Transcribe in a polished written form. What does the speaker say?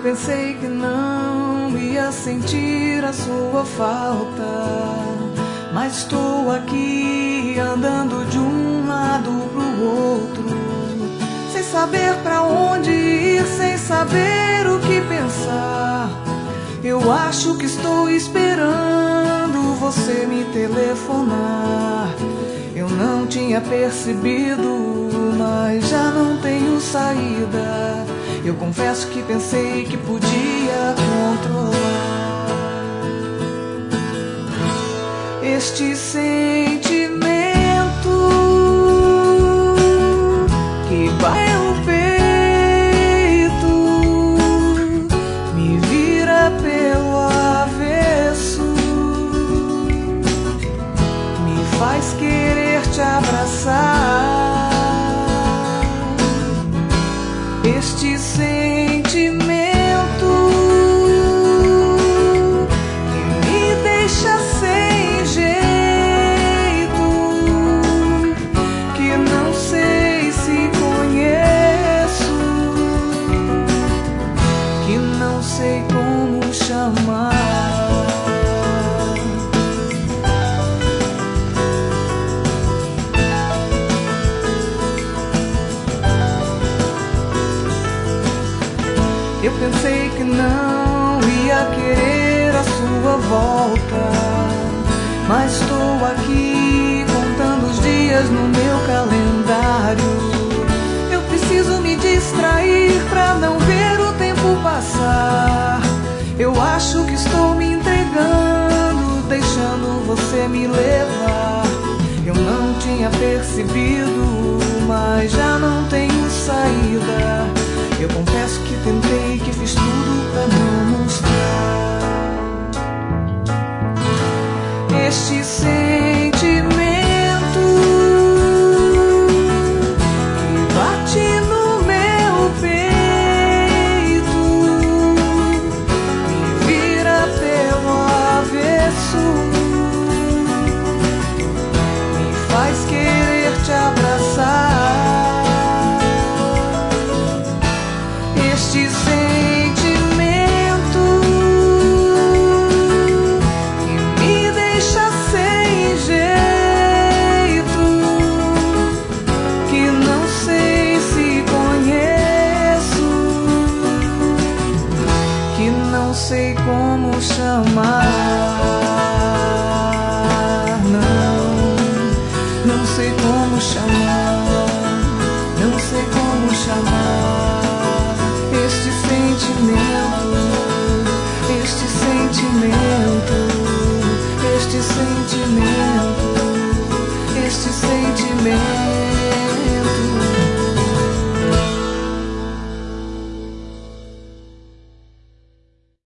pensei que não ia sentir a sua falta, mas estou aqui andando de um lado pro outro, sem saber pra onde ir, sem saber o que pensar. Eu acho que estou esperando você me telefonar. Eu não tinha percebido, mas já não tenho saída. Eu confesso que pensei que podia controlar este sentimento que vai no peito, me vira pelo avesso, me faz querer te abraçar. Este sentimento que me deixa sem jeito, que não sei se conheço, que não sei como chamar. Eu pensei que não ia querer a sua volta, mas estou aqui contando os dias no meu calendário. Eu preciso me distrair pra não ver o tempo passar. Eu acho que estou me entregando, deixando você me levar. Eu não tinha percebido, mas já não tenho saída. Eu confesso que tentei, que fiz tudo pra não mostrar este sentimento que bate no meu peito, me vira pelo avesso, me faz querer te abraçar. Este sentimento que me deixa sem jeito, que não sei se conheço, que não sei como chamar. Não sei como chamar, não sei como chamar. Este sentimento, este sentimento, este sentimento.